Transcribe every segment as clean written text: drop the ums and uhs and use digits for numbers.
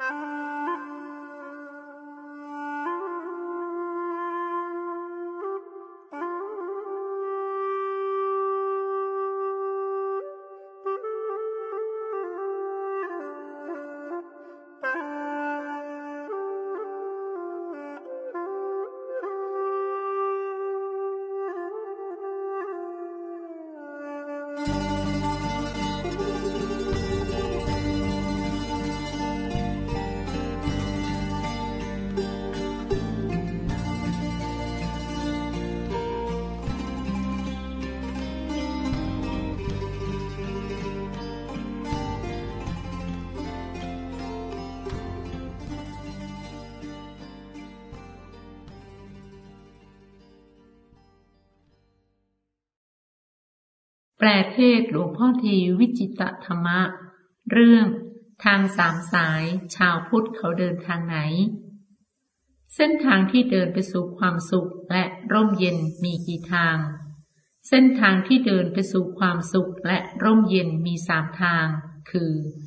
แปลเทศหลวงพ่อทีวิจิตรธรรมะเรื่องทางสามสายชาวพุทธเขาเดินทางไหนเส้นทางที่เดินไปสู่ความสุขและร่มเย็นมีกี่ทางเส้นทางที่เดินไปสู่ความสุขและร่มเย็นมี3ทางคือ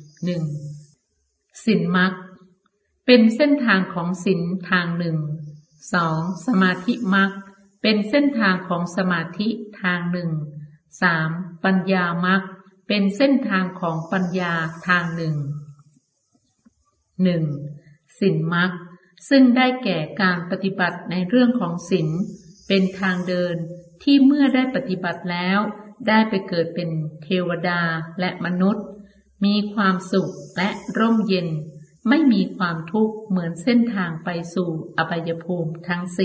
1. ศีลมรรคเป็นเส้นทางของศีลทางหนึ่ง 2. สมาธิมรรคเป็นเส้นทางของสมาธิทางหนึ่ง 3. ปัญญามรรคเป็นเส้นทางของปัญญาทางหนึ่ง 1. ศีลมรรคซึ่งได้แก่การปฏิบัติในเรื่องของศีลเป็นทางเดินที่เมื่อได้ปฏิบัติแล้วได้ไปเกิดเป็นเทวดาและมนุษย์มีความสุขและร่มเย็นไม่มีความทุกข์เหมือนเส้นทางไปสู่อบายภูมิทั้ง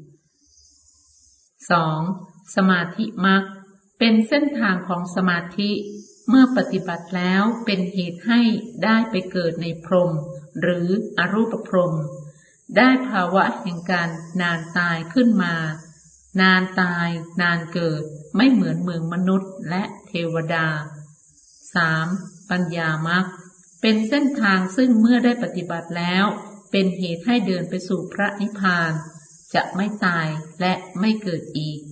4 2. สมาธิมรรคเป็นเส้นทางของสมาธิเมื่อปฏิบัติแล้วเป็นเหตุให้ได้ไปเกิดในพรหมหรืออรูปพรหมได้ภาวะแห่งการนานตายขึ้นมานานตายนานเกิดไม่เหมือนเมืองมนุษย์และเทวดา 3. ปัญญามรรคเป็นเส้นทางซึ่งเมื่อได้ปฏิบัติแล้วเป็นเหตุให้เดินไปสู่พระนิพพานจะไม่ตายและไม่เกิดอีก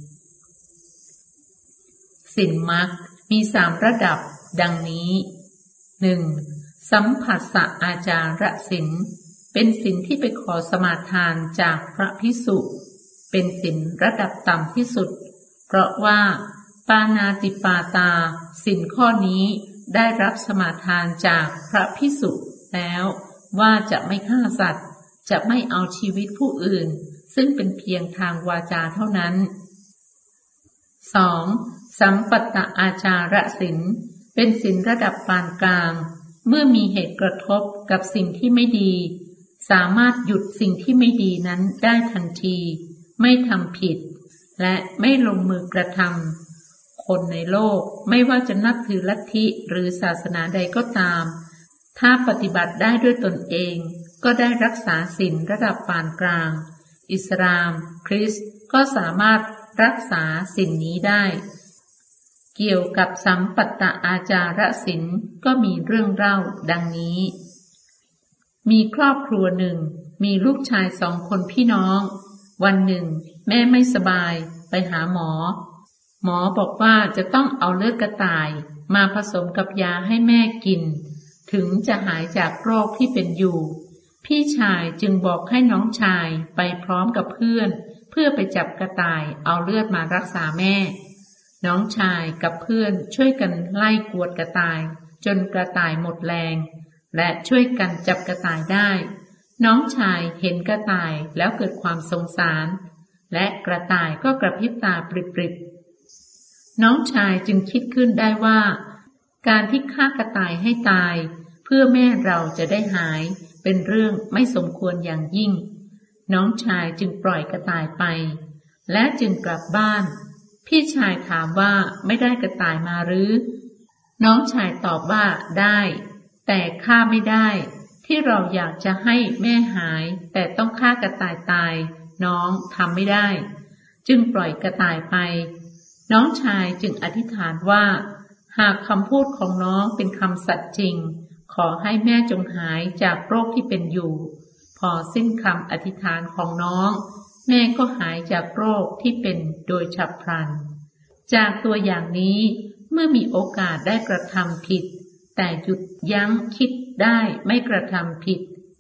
ศีลมรรคมี3ระดับดังนี้ 1. สัมผัสสะอาจารศีลเป็นศีลที่ไปขอสมาทานจากพระภิกษุเป็นศีลระดับต่ำที่สุดเพราะว่าปาณาติปาตาศีลข้อนี้ได้รับสมาทานจากพระภิกษุแล้วว่าจะไม่ฆ่าสัตว์จะไม่เอาชีวิตผู้อื่นซึ่งเป็นเพียงทางวาจาเท่านั้น 2. สัมปัตตอาจารศีลเป็นศีลระดับปานกลางเมื่อมีเหตุกระทบกับสิ่งที่ไม่ดีสามารถหยุดสิ่งที่ไม่ดีนั้นได้ทันทีไม่ทำผิดและไม่ลงมือกระทำคนในโลกไม่ว่าจะนับถือลัทธิหรือศาสนาใดก็ตามถ้าปฏิบัติได้ด้วยตนเองก็ได้รักษาศีลระดับปานกลางอิสลามคริสต์ก็สามารถรักษาศีลนี้ได้เกี่ยวกับสัมปัตตอาจารศีลก็มีเรื่องเล่าดังนี้มีครอบครัวหนึ่งมีลูกชาย2 คนพี่น้องวันหนึ่งแม่ไม่สบายไปหาหมอบอกว่าจะต้องเอาเลือดกระต่ายมาผสมกับยาให้แม่กินถึงจะหายจากโรคที่เป็นอยู่พี่ชายจึงบอกให้น้องชายไปพร้อมกับเพื่อไปจับกระต่ายเอาเลือดมารักษาแม่น้องชายกับเพื่อนช่วยกันไล่กวดกระต่ายจนกระต่ายหมดแรงและช่วยกันจับกระต่ายได้น้องชายเห็นกระต่ายแล้วเกิดความสงสารและกระต่ายก็กระพริบตาปริบๆน้องชายจึงคิดขึ้นได้ว่าการที่ฆ่ากระต่ายให้ตายเพื่อแม่เราจะได้หายเป็นเรื่องไม่สมควรอย่างยิ่งน้องชายจึงปล่อยกระต่ายไปและจึงกลับบ้านพี่ชายถามว่าไม่ได้กระต่ายมาหรือน้องชายตอบว่าได้แต่ฆ่าไม่ได้ที่เราอยากจะให้แม่หายแต่ต้องฆ่ากระต่ายตายน้องทำไม่ได้จึงปล่อยกระต่ายไปน้องชายจึงอธิษฐานว่าหากคำพูดของน้องเป็นคำสัตย์จริงขอให้แม่จงหายจากโรคที่เป็นอยู่พอสิ้นคำอธิษฐานของน้องแม่ก็หายจากโรคที่เป็นโดยฉับพลันจากตัวอย่างนี้เมื่อมีโอกาสได้กระทำผิดแต่หยุดยั้งคิดได้ไม่กระทำผิด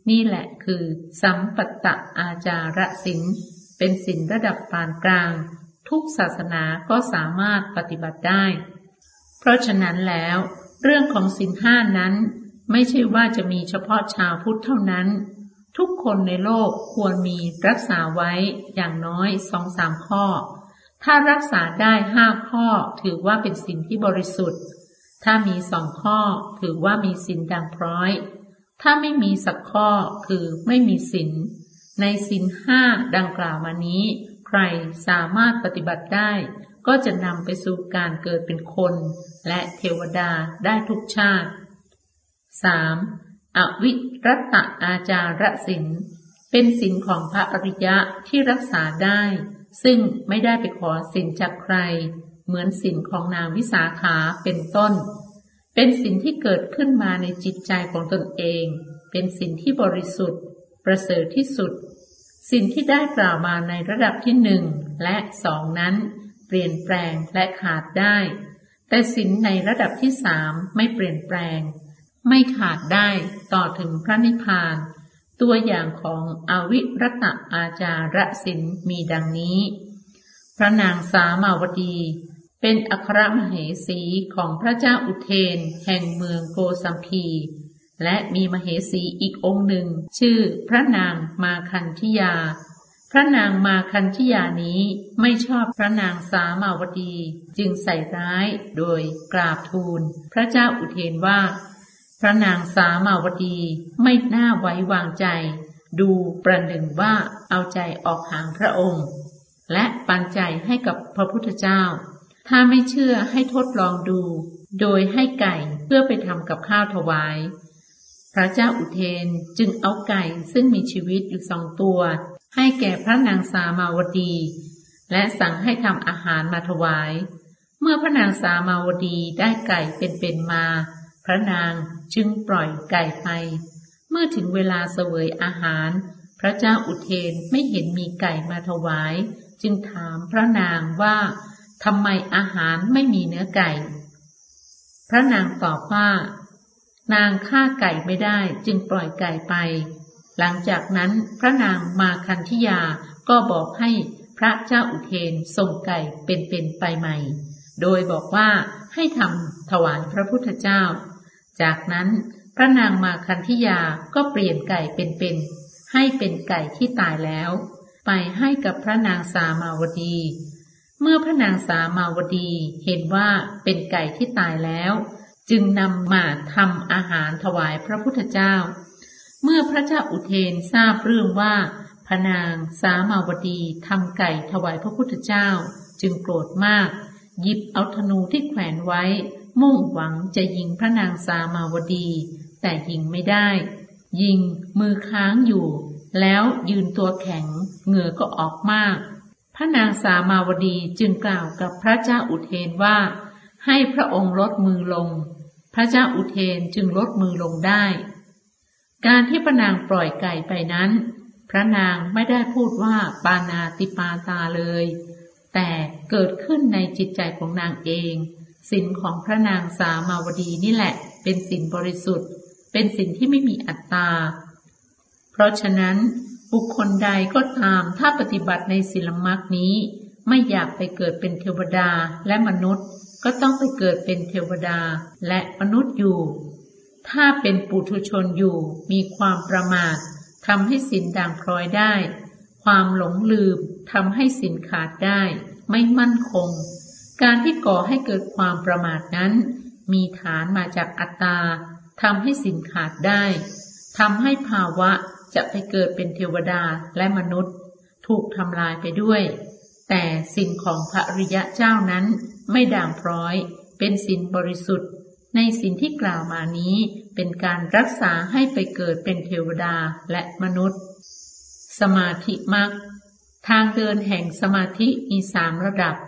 นี่แหละคือสัมปัตตอาจาระศีลเป็นศีลระดับปานกลางทุกศาสนาก็สามารถปฏิบัติได้เพราะฉะนั้นแล้วเรื่องของศีลห้านั้นไม่ใช่ว่าจะมีเฉพาะชาวพุทธเท่านั้นทุกคนในโลกควรมีรักษาไว้อย่างน้อย 2-3 ข้อถ้ารักษาได้5 ข้อถือว่าเป็นศีลที่บริสุทธิ์ถ้ามี2 ข้อถือว่ามีศีลด่างพร้อยถ้าไม่มีสักข้อคือไม่มีศีลในศีล5ดังกล่าวมานี้ใครสามารถปฏิบัติได้ก็จะนำไปสู่การเกิดเป็นคนและเทวดาได้ทุกชาติ 3. อวิรัตอาจาระศีลเป็นศีลของพระอริยะที่รักษาได้ซึ่งไม่ได้ไปขอศีลจากใครเหมือนศีลของนางวิสาขาเป็นต้นเป็นศีลที่เกิดขึ้นมาในจิตใจของตนเองเป็นศีลที่บริสุทธิ์ประเสริฐที่สุดศีลที่ได้กล่าวมาในระดับที่1และ2นั้นเปลี่ยนแปลงและขาดได้แต่ศีลในระดับที่3ไม่เปลี่ยนแปลงไม่ขาดได้ต่อถึงพระนิพพานตัวอย่างของอวิรัตอาจาระศีลมีดังนี้พระนางสามาวดีเป็นอัครมเหสีของพระเจ้าอุเทนแห่งเมืองโกสัมพีและมีมเหสีอีกองค์หนึ่งชื่อพระนางมาคันธิยาพระนางมาคันธิยานี้ไม่ชอบพระนางสามาวดีจึงใส่ร้ายโดยกราบทูลพระเจ้าอุเทนว่าพระนางสามาวดีไม่น่าไว้วางใจดูประหนึ่งว่าเอาใจออกห่างพระองค์และปันใจให้กับพระพุทธเจ้าถ้าไม่เชื่อให้ทดลองดูโดยให้ไก่เพื่อไปทำกับข้าวถวายพระเจ้าอุเทนจึงเอาไก่ซึ่งมีชีวิตอยู่2 ตัวให้แก่พระนางสามาวดีและสั่งให้ทำอาหารมาถวายเมื่อพระนางสามาวดีได้ไก่เป็นๆมาพระนางจึงปล่อยไก่ไปเมื่อถึงเวลาเสวยอาหารพระเจ้าอุเทนไม่เห็นมีไก่มาถวายจึงถามพระนางว่าทำไมอาหารไม่มีเนื้อไก่พระนางตอบว่านางฆ่าไก่ไม่ได้จึงปล่อยไก่ไปหลังจากนั้นพระนางมาคันธิยาก็บอกให้พระเจ้าอุเทนส่งไก่เป็นๆไปใหม่โดยบอกว่าให้ทำถวายพระพุทธเจ้าจากนั้นพระนางมาคันธิยาก็เปลี่ยนไก่เป็นๆให้เป็นไก่ที่ตายแล้วไปให้กับพระนางสามาวดีเมื่อพระนางสามาวดีเห็นว่าเป็นไก่ที่ตายแล้วจึงนำมาทำอาหารถวายพระพุทธเจ้าเมื่อพระเจ้าอุเทนทราบเรื่องว่าพระนางสามาวดีทำไก่ถวายพระพุทธเจ้าจึงโกรธมากหยิบเอาธนูที่แขวนไว้มุ่งหวังจะยิงพระนางสามาวดีแต่ยิงไม่ได้ยิงมือค้างอยู่แล้วยืนตัวแข็งเหงื่อก็ออกมากพระนางสามาวดีจึงกล่าวกับพระเจ้าอุเทนว่าให้พระองค์ลดมือลงพระเจ้าอุเทนจึงลดมือลงได้การที่พระนางปล่อยไก่ไปนั้นพระนางไม่ได้พูดว่าปานาติปาตาเลยแต่เกิดขึ้นในจิตใจของนางเองศีลของพระนางสามาวดีนี่แหละเป็นศีลบริสุทธิ์เป็นศีลที่ไม่มีอัตตาเพราะฉะนั้นบุคคลใดก็ตามถ้าปฏิบัติในศีลมรรคนี้ไม่อยากไปเกิดเป็นเทวดาและมนุษย์ก็ต้องไปเกิดเป็นเทวดาและมนุษย์อยู่ถ้าเป็นปุถุชนอยู่มีความประมาททำให้ศีลด่างพร้อยได้ความหลงลืมทำให้ศีลขาดได้ไม่มั่นคงการที่ก่อให้เกิดความประมาทนั้นมีฐานมาจากอัตตาทำให้ศีลขาดได้ทำให้ภาวะจะไปเกิดเป็นเทวดาและมนุษย์ถูกทำลายไปด้วยแต่ศีลของพระอริยเจ้านั้นไม่ด่างพร้อยเป็นศีลบริสุทธิ์ในศีลที่กล่าวมานี้เป็นการรักษาให้ไปเกิดเป็นเทวดาและมนุษย์สมาธิมรรคทางเดินแห่งสมาธิมี3 ระดับ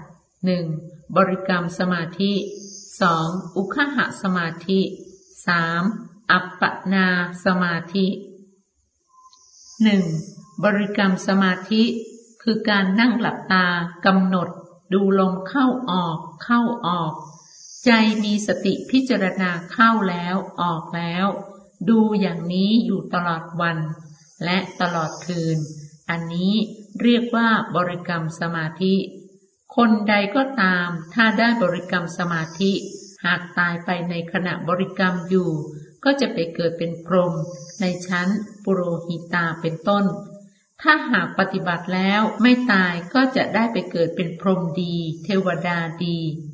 1. บริกรรมสมาธิ 2. อุคหสมาธิ 3. อัปปนาสมาธิ 1. บริกรรมสมาธิคือการนั่งหลับตากำหนดดูลมเข้าออกใจมีสติพิจารณาเข้าแล้วออกแล้วดูอย่างนี้อยู่ตลอดวันและตลอดคืนอันนี้เรียกว่าบริกรรมสมาธิคนใดก็ตามถ้าได้บริกรรมสมาธิหากตายไปในขณะบริกรรมอยู่ก็จะไปเกิดเป็นพรหมในชั้นปุโรหิตาเป็นต้นถ้าหากปฏิบัติแล้วไม่ตายก็จะได้ไปเกิดเป็นพรหมดีเทวดาดี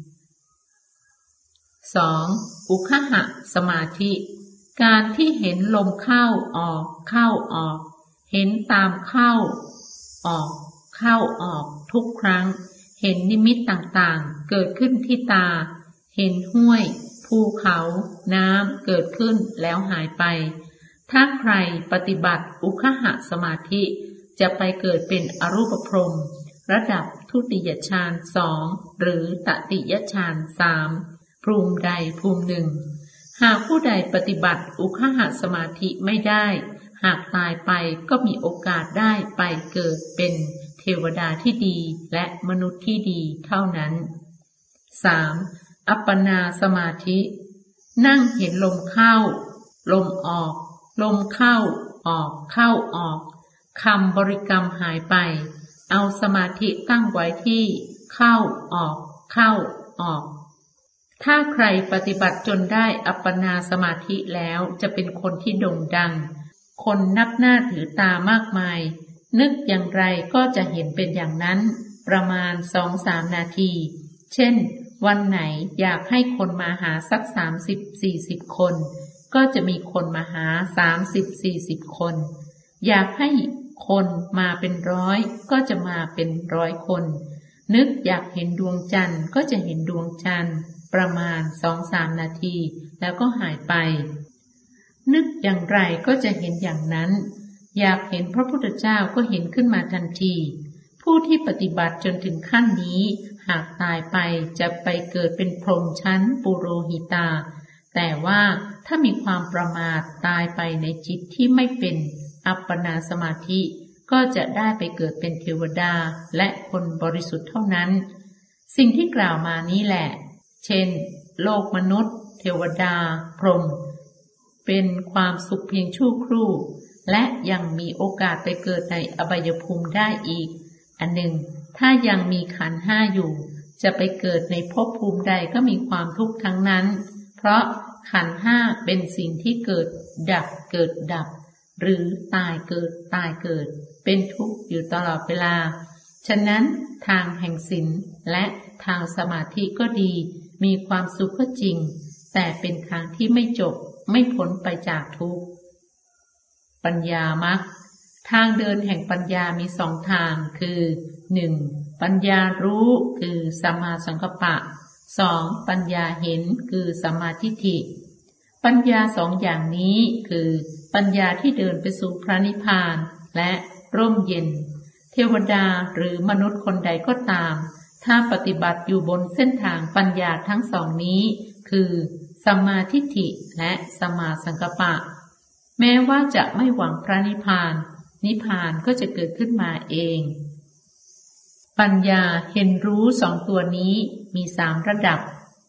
2. อุคหะสมาธิการที่เห็นลมเข้าออกเข้าออกเห็นตามเข้าออกเข้าออกทุกครั้งเห็นนิมิตต่างๆเกิดขึ้นที่ตาเห็นห้วยภูเขาน้ำเกิดขึ้นแล้วหายไปถ้าใครปฏิบัติอุคหะสมาธิจะไปเกิดเป็นอรูปพรหมระดับทุติยฌาน2หรือตติยฌาน3ภูมิใดภูมิหนึ่งหากผู้ใดปฏิบัติอุคหะสมาธิไม่ได้หากตายไปก็มีโอกาสได้ไปเกิดเป็นเทวดาที่ดีและมนุษย์ที่ดีเท่านั้น 3. อัปปนาสมาธินั่งเห็นลมเข้าลมออกลมเข้าออกเข้าออกคำบริกรรมหายไปเอาสมาธิตั้งไว้ที่เข้าออกเข้าออกถ้าใครปฏิบัติจนได้อัปปนาสมาธิแล้วจะเป็นคนที่โด่งดังคนนับหน้าถือตามากมายนึกอย่างไรก็จะเห็นเป็นอย่างนั้นประมาณ 2-3 นาทีเช่นวันไหนอยากให้คนมาหาสัก 30-40 คนก็จะมีคนมาหา 30-40 คนอยากให้คนมาเป็นร้อยก็จะมาเป็น100 คนนึกอยากเห็นดวงจันทร์ก็จะเห็นดวงจันทร์ประมาณ 2-3 นาทีแล้วก็หายไปนึกอย่างไรก็จะเห็นอย่างนั้นอยากเห็นพระพุทธเจ้าก็เห็นขึ้นมาทันทีผู้ที่ปฏิบัติจนถึงขั้นนี้หากตายไปจะไปเกิดเป็นพรหมชั้นปุโรหิตาแต่ว่าถ้ามีความประมาทตายไปในจิตที่ไม่เป็นอัปปนาสมาธิก็จะได้ไปเกิดเป็นเทวดาและคนบริสุทธิ์เท่านั้นสิ่งที่กล่าวมานี้แหละเช่นโลกมนุษย์เทวดาพรหมเป็นความสุขเพียงชั่วครู่และยังมีโอกาสไปเกิดในอบายภูมิได้อีกอันหนึ่งถ้ายังมีขันธ์ห้าอยู่จะไปเกิดในภพภูมิใดก็มีความทุกข์ทั้งนั้นเพราะขันธ์ห้าเป็นสิ่งที่เกิดดับเกิดดับหรือตายเกิดตายเกิดเป็นทุกข์อยู่ตลอดเวลาฉะนั้นทางแห่งศีลและทางสมาธิก็ดีมีความสุขก็จริงแต่เป็นทางที่ไม่จบไม่พ้นไปจากทุกข์ปัญญามรรคทางเดินแห่งปัญญามี2 ทางคือ 1. ปัญญารู้คือสัมมาสังกัปปะ 2. ปัญญาเห็นคือสัมมาทิฏฐิปัญญา2 อย่างนี้คือปัญญาที่เดินไปสู่พระนิพพานและร่มเย็นเทวดาหรือมนุษย์คนใดก็ตามถ้าปฏิบัติอยู่บนเส้นทางปัญญาทั้ง2 นี้คือสัมมาทิฏฐิและสัมมาสังกัปปะแม้ว่าจะไม่หวังพระนิพพานนิพพานก็จะเกิดขึ้นมาเองปัญญาเห็นรู้2 ตัวนี้มี3 ระดับ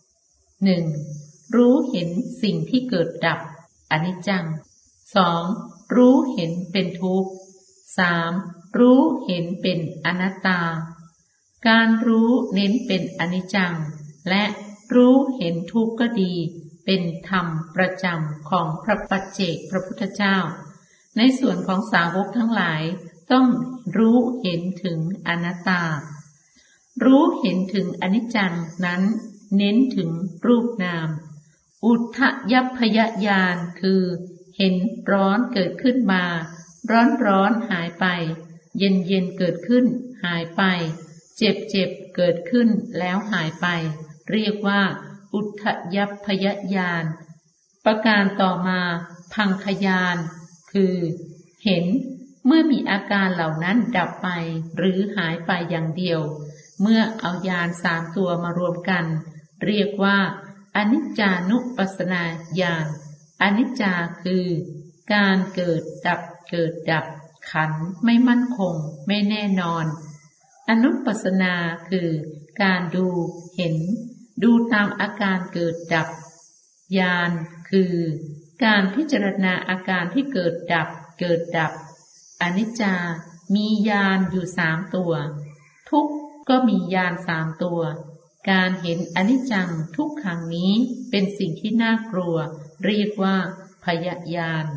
1. รู้เห็นสิ่งที่เกิดดับอนิจจัง 2. รู้เห็นเป็นทุกข์ 3. รู้เห็นเป็นอนัตตาการรู้เน้นเป็นอนิจจังและรู้เห็นทุกข์ก็ดีเป็นธรรมประจำของพระปัจเจกพระพุทธเจ้าในส่วนของสาวกทั้งหลายต้องรู้เห็นถึงอนัตตารู้เห็นถึงอนิจจังนั้นเน้นถึงรูปนามอุทธยัพพยญาณคือเห็นร้อนเกิดขึ้นมาร้อนหายไปเย็นเกิดขึ้นหายไปเจ็บเกิดขึ้นแล้วหายไปเรียกว่าอุทธยัพพยญาณประการต่อมาพังคญาณคือเห็นเมื่อมีอาการเหล่านั้นดับไปหรือหายไปอย่างเดียวเมื่อเอาญาณ3 ตัวมารวมกันเรียกว่าอนิจจานุปัสสนาญาณอนิจจาคือการเกิดดับขันธ์ไม่มั่นคงไม่แน่นอนอนุปัสสนาคือการดูเห็นดูตามอาการเกิดดับญาณคือการพิจารณาอาการที่เกิดดับอนิจจามีญาณอยู่3 ตัวทุกข์ก็มีญาณ3 ตัวการเห็นอนิจจังทุกขังนี้เป็นสิ่งที่น่ากลัวเรียกว่าพยญาณ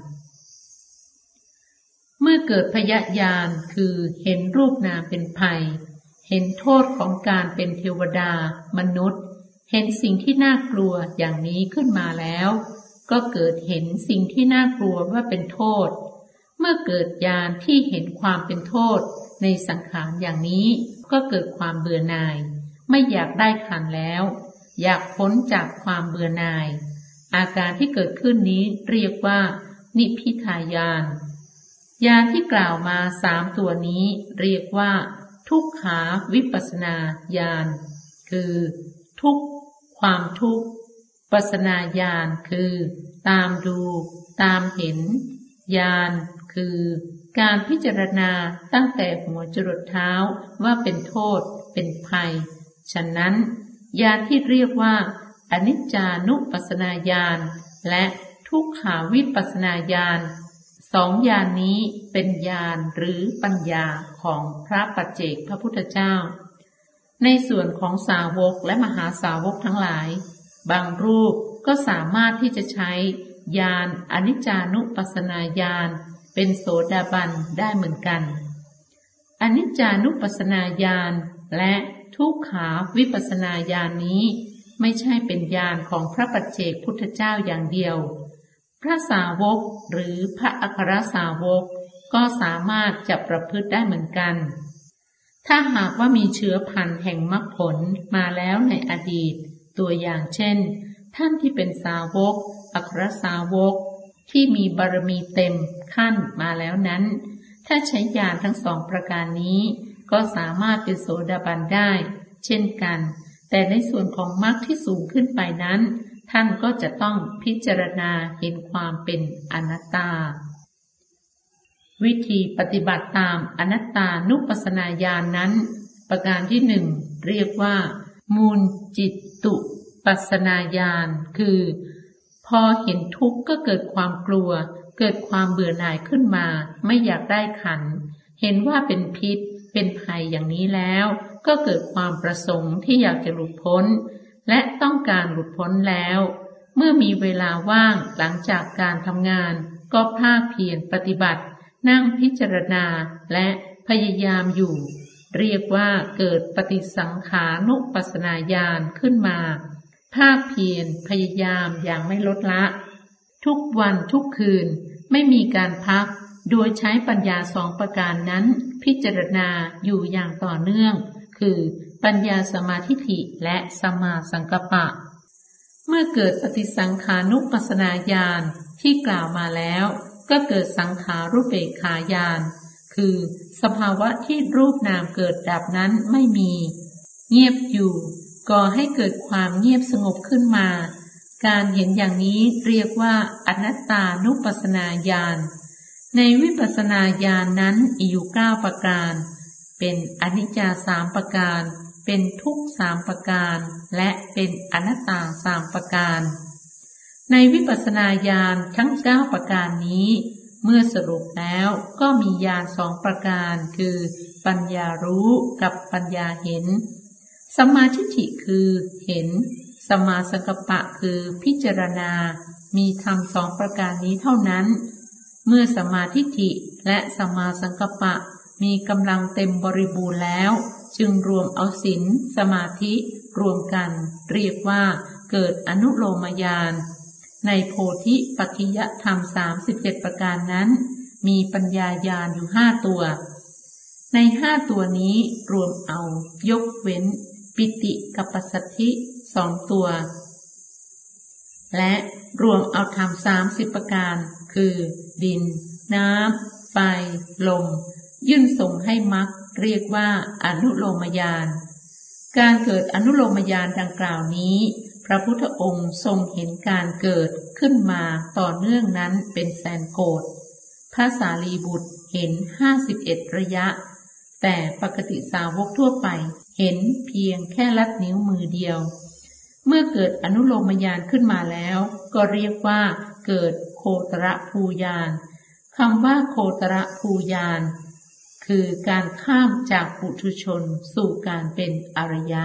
เมื่อเกิดพยญาณคือเห็นรูปนามเป็นภัยเห็นโทษของการเป็นเทวดามนุษย์เห็นสิ่งที่น่ากลัวอย่างนี้ขึ้นมาแล้วก็เกิดเห็นสิ่งที่น่ากลัวว่าเป็นโทษเมื่อเกิดญาณที่เห็นความเป็นโทษในสังขารอย่างนี้ก็เกิดความเบื่อหน่ายไม่อยากได้ขันธ์แล้วอยากพ้นจากความเบื่อหน่ายอาการที่เกิดขึ้นนี้เรียกว่านิพพิทายานญาณที่กล่าวมา3 ตัวนี้เรียกว่าทุกขาวิปัสสนาญาณคือทุกข์ความทุกข์ปัสสนาญาณคือตามดูตามเห็นญาณคือการพิจารณาตั้งแต่หัวจรดเท้าว่าเป็นโทษเป็นภัยฉะนั้นญาณที่เรียกว่าอนิจจานุปัสสนาญาณและทุกขาวิปัสสนาญาณ2 ญาณนี้เป็นญาณหรือปัญญาของพระปัจเจกพระพุทธเจ้าในส่วนของสาวกและมหาสาวกทั้งหลายบางรูปก็สามารถที่จะใช้ญาณอนิจจานุปัสสนาญาณเป็นโสดาบันได้เหมือนกันอนิจจานุปัสสนาญาณและทุกขาวิปัสสนาญาณนี้ไม่ใช่เป็นญาณของพระปัจเจกพุทธเจ้าอย่างเดียวพระสาวกหรือพระอัครสาวกก็สามารถจะประพฤติได้เหมือนกันถ้าหากว่ามีเชื้อพันธุ์แห่งมรรคผลมาแล้วในอดีตตัวอย่างเช่นท่านที่เป็นสาวกอัครสาวกที่มีบารมีเต็มขั้นมาแล้วนั้นถ้าใช้ญาณทั้ง2 ประการนี้ก็สามารถเป็นโสดาบันได้เช่นกันแต่ในส่วนของมรรคที่สูงขึ้นไปนั้นท่านก็จะต้องพิจารณาเห็นความเป็นอนัตตาวิธีปฏิบัติตามอนัตตานุปัสสนาญาณนั้นประการที่1เรียกว่ามูลจิตตุปัสสนาญาณคือพอเห็นทุกข์ก็เกิดความกลัวเกิดความเบื่อหน่ายขึ้นมาไม่อยากได้ขันธ์เห็นว่าเป็นพิษเป็นภัยอย่างนี้แล้วก็เกิดความประสงค์ที่อยากจะหลุดพ้นและต้องการหลุดพ้นแล้วเมื่อมีเวลาว่างหลังจากการทำงานก็ภาคเพียรปฏิบัตินั่งพิจารณาและพยายามอยู่เรียกว่าเกิดปฏิสังขานุปัสสนาญาณขึ้นมาภาคเพียรพยายามอย่างไม่ลดละทุกวันทุกคืนไม่มีการพักโดยใช้ปัญญา2 ประการนั้นพิจารณาอยู่อย่างต่อเนื่องคือปัญญาสมาธิฐิและสัมมาสังกัปปะเมื่อเกิดปฏิสังขานุปัสสนาญาณที่กล่าวมาแล้วก็เกิดสังขารุเบกขาญาณคือสภาวะที่รูปนามเกิดดับนั้นไม่มีเงียบอยู่ก่อให้เกิดความเงียบสงบขึ้นมาการเห็นอย่างนี้เรียกว่าอนัตตานุปัสสนาญาณในวิปัสสนาญาณนั้นมีอยู่9 ประการเป็นอนิจจา3 ประการเป็นทุกข์3 ประการและเป็นอนัตตา3 ประการในวิปัสสนาญาณทั้ง9 ประการนี้เมื่อสรุปแล้วก็มีญาณ2 ประการคือปัญญารู้กับปัญญาเห็นสัมมาทิฏฐิคือเห็นสัมมาสังกัปปะคือพิจารณามีธรรม2 ประการนี้เท่านั้นเมื่อสัมมาทิฏฐิและสัมมาสังกัปปะมีกำลังเต็มบริบูรณ์แล้วจึงรวมเอาศีลสมาธิรวมกันเรียกว่าเกิดอนุโลมญาณในโพธิปัจจิยธรรม37 ประการนั้นมีปัญญาญาณอยู่5 ตัวใน5 ตัวนี้รวมเอายกเว้นปิติกับปัสสัทธิ2 ตัวและรวมเอาธรรม30 ประการคือดินน้ำไฟลมยื่นส่งให้มรรคเรียกว่าอนุโลมญาณการเกิดอนุโลมญาณดังกล่าวนี้พระพุทธองค์ทรงเห็นการเกิดขึ้นมาต่อเนื่องนั้นเป็นแสนโกฏพระสารีบุตรเห็น51 ระยะแต่ปกติสาวกทั่วไปเห็นเพียงแค่ลัดนิ้วมือเดียวเมื่อเกิดอนุโลมญาณขึ้นมาแล้วก็เรียกว่าเกิดตรภูญาณคำว่าโคตรภูญาณคือการข้ามจากปุถุชนสู่การเป็นอริยะ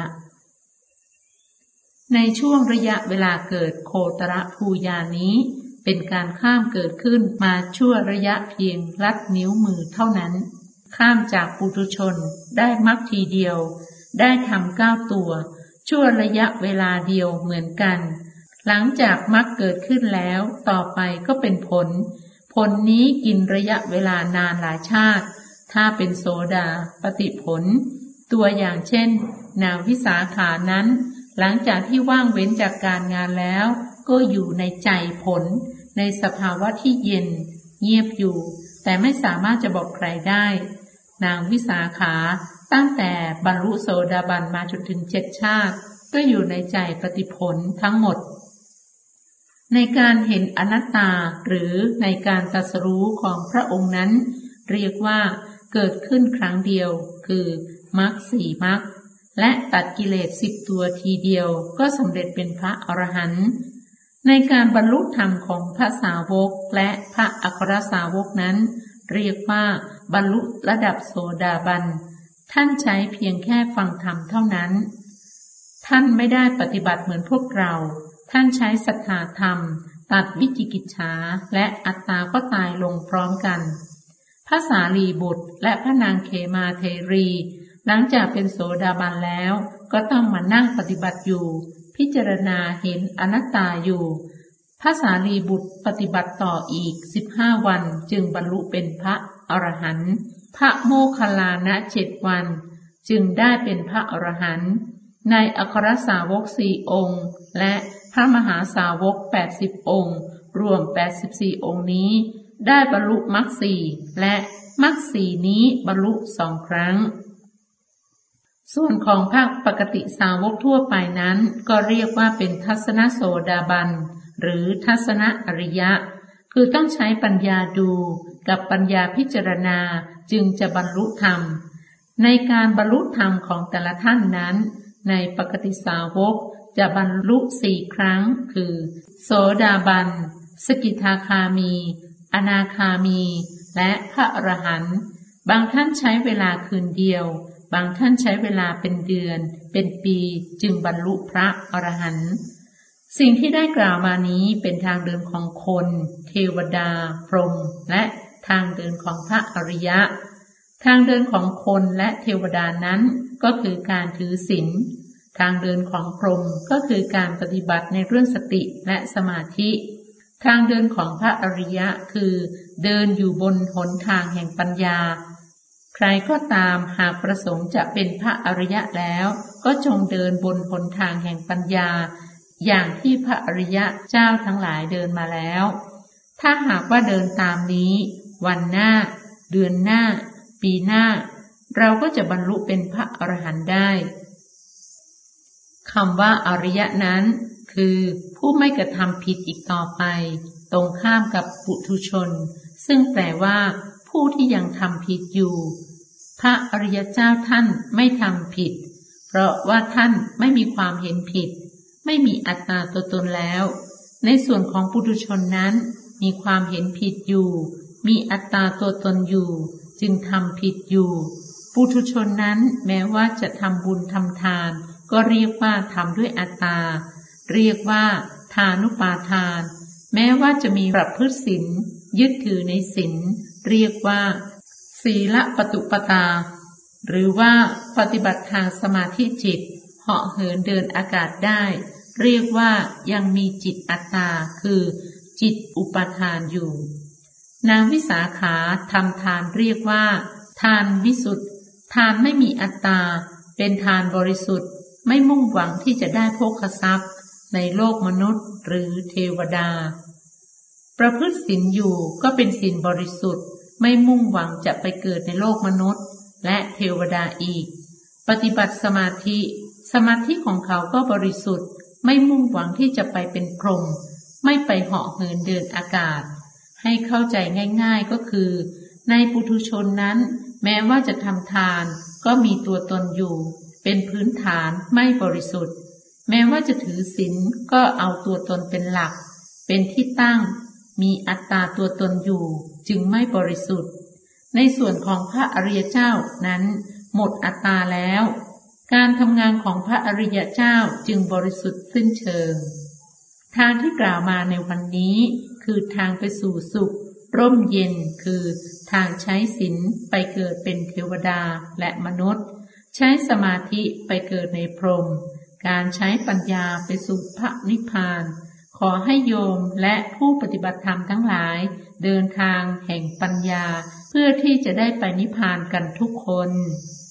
ในช่วงระยะเวลาเกิดโคตรภูญาณนี้เป็นการข้ามเกิดขึ้นมาชั่วระยะเพียงลัดนิ้วมือเท่านั้นข้ามจากปุถุชนได้มรรคทีเดียวได้ทำ9 ตัวชั่วระยะเวลาเดียวเหมือนกันหลังจากมรรคเกิดขึ้นแล้วต่อไปก็เป็นผลนี้กินระยะเวลานานหลายชาติถ้าเป็นโสดาปฏิผลตัวอย่างเช่นนางวิสาขานั้นหลังจากที่ว่างเว้นจากการงานแล้วก็อยู่ในใจผลในสภาวะที่เย็นเงียบอยู่แต่ไม่สามารถจะบอกใครได้นางวิสาขาตั้งแต่บรรลุโสดาบันมาจนถึง7 ชาติก็อยู่ในใจปฏิผลทั้งหมดในการเห็นอนัตตาหรือในการตรัสรู้ของพระองค์นั้นเรียกว่าเกิดขึ้นครั้งเดียวคือมรรค4 มรรคและตัดกิเลส10 ตัวทีเดียวก็สำเร็จเป็นพระอรหันต์ในการบรรลุธรรมของพระสาวกและพระอัครสาวกนั้นเรียกว่าบรรลุระดับโสดาบันท่านใช้เพียงแค่ฟังธรรมเท่านั้นท่านไม่ได้ปฏิบัติเหมือนพวกเราท่านใช้ศรัทธาธรรมตัดวิจิกิจฉาและอัตตาก็ตายลงพร้อมกันพระสารีบุตรและพระนางเขมาเทรีหลังจากเป็นโสดาบันแล้วก็ต้องมานั่งปฏิบัติอยู่พิจารณาเห็นอนัตตาอยู่พระสารีบุตรปฏิบัติต่ออีก15 วันจึงบรรลุเป็นพระอรหันต์พระโมคคัลลานะ7 วันจึงได้เป็นพระอรหันต์ในอัครสาวก4 องค์และพระมหาสาวก80 องค์รวม84 องค์นี้ได้บรรลุมรรค4และมรรค4นี้บรรลุ2 ครั้งส่วนของพระปกติสาวกทั่วไปนั้นก็เรียกว่าเป็นทัศนโสดาบันหรือทัศนอริยะคือต้องใช้ปัญญาดูกับปัญญาพิจารณาจึงจะบรรลุธรรมในการบรรลุธรรมของแต่ละท่านนั้นในปกติสาวกจะบรรลุ4 ครั้งคือโสดาบันสกิทาคามีอนาคามีและพระอรหันต์บางท่านใช้เวลาคืนเดียวบางท่านใช้เวลาเป็นเดือนเป็นปีจึงบรรลุพระอรหันต์สิ่งที่ได้กล่าวมานี้เป็นทางเดินของคนเทวดาพรหมและทางเดินของพระอริยะทางเดินของคนและเทวดานั้นก็คือการถือศีลทางเดินของพรหมก็คือการปฏิบัติในเรื่องสติและสมาธิทางเดินของพระอริยะคือเดินอยู่บนหนทางแห่งปัญญาใครก็ตามหากประสงค์จะเป็นพระอริยะแล้วก็จงเดินบนหนทางแห่งปัญญาอย่างที่พระอริยะเจ้าทั้งหลายเดินมาแล้วถ้าหากว่าเดินตามนี้วันหน้าเดือนหน้าปีหน้าเราก็จะบรรลุเป็นพระอรหันต์ได้คำว่าอริยะนั้นคือผู้ไม่กระทำผิดอีกต่อไปตรงข้ามกับปุถุชนซึ่งแปลว่าผู้ที่ยังทำผิดอยู่พระอริยเจ้าท่านไม่ทำผิดเพราะว่าท่านไม่มีความเห็นผิดไม่มีอัตตาตัวตนแล้วในส่วนของปุถุชนนั้นมีความเห็นผิดอยู่มีอัตตาตัวตนอยู่จึงทำผิดอยู่ปุถุชนนั้นแม้ว่าจะทำบุญทำทานก็เรียกว่าทำด้วยอัตตาเรียกว่าทานุปาทานแม้ว่าจะมีประพฤติศีลยึดถือในศีลเรียกว่าศีลปตุปตาหรือว่าปฏิบัติทางสมาธิจิตเหาะเหินเดินอากาศได้เรียกว่ายังมีจิตอัตตาคือจิตอุปาทานอยู่นางวิสาขาทำทานเรียกว่าทานวิสุทธิทานไม่มีอัตตาเป็นทานบริสุทธิ์ไม่มุ่งหวังที่จะได้โภคทรัพย์ในโลกมนุษย์หรือเทวดาประพฤติศีลอยู่ก็เป็นศีลบริสุทธิ์ไม่มุ่งหวังจะไปเกิดในโลกมนุษย์และเทวดาอีกปฏิบัติสมาธิของเขาก็บริสุทธิ์ไม่มุ่งหวังที่จะไปเป็นพรหมไม่ไปเหาะเหินเดินอากาศให้เข้าใจง่ายๆก็คือในปุถุชนนั้นแม้ว่าจะทำทานก็มีตัวตนอยู่เป็นพื้นฐานไม่บริสุทธิ์แม้ว่าจะถือศีลก็เอาตัวตนเป็นหลักเป็นที่ตั้งมีอัตตาตัวตนอยู่จึงไม่บริสุทธิ์ในส่วนของพระอริยเจ้านั้นหมดอัตตาแล้วการทำงานของพระอริยเจ้าจึงบริสุทธิ์สิ้นเชิงทางที่กล่าวมาในวันนี้คือทางไปสู่สุขร่มเย็นคือทางใช้ศีลไปเกิดเป็นเทวดาและมนุษย์ใช้สมาธิไปเกิดในพรหมการใช้ปัญญาไปสู่พระนิพพานขอให้โยมและผู้ปฏิบัติธรรมทั้งหลายเดินทางแห่งปัญญาเพื่อที่จะได้ไปนิพพานกันทุกคน